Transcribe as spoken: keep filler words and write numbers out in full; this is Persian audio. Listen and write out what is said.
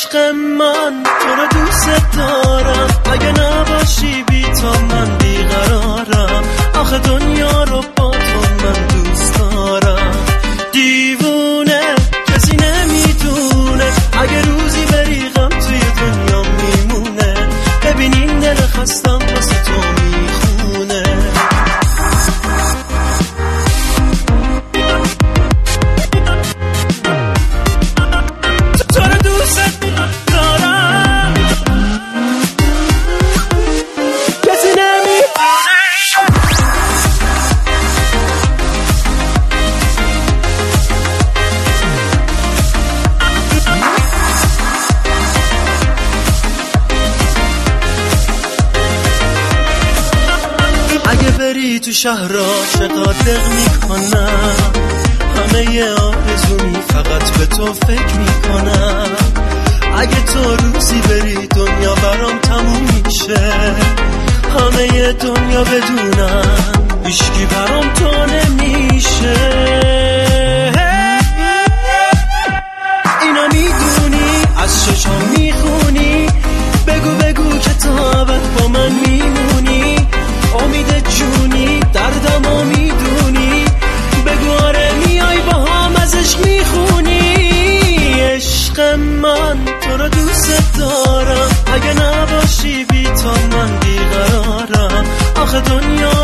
عشق من تو رو دوست دارم، اگه نباشی بی تا من بیقرارم. آخه دنیا رو با تو من دوست دارم. دیوونه کسی نمیدونه، اگه روزی بری غم توی دنیا میمونه. ببینین دل خستم واسه تو میخونه. تو رو دوست دارم، کسی نمیدونه. اگه بری تو شهر عاشقا دق میکنم، همه ی آرزومی فقط به تو فکر میکنم. اگه تو روزی بری دنیا برام تموم میشه، همه ی دنیا بدونم هیچکی برام تو نمیشه. اینا میدونی از چشام میخونی، بگو بگو که تا ابد با من میمونی. امید جونی دردمو میدونی، بگو آره میای با هم ازش میخونی. عشق من تو رو دوست دارم، اگه نباشی بی تا من بیقرارم. آخه دنیا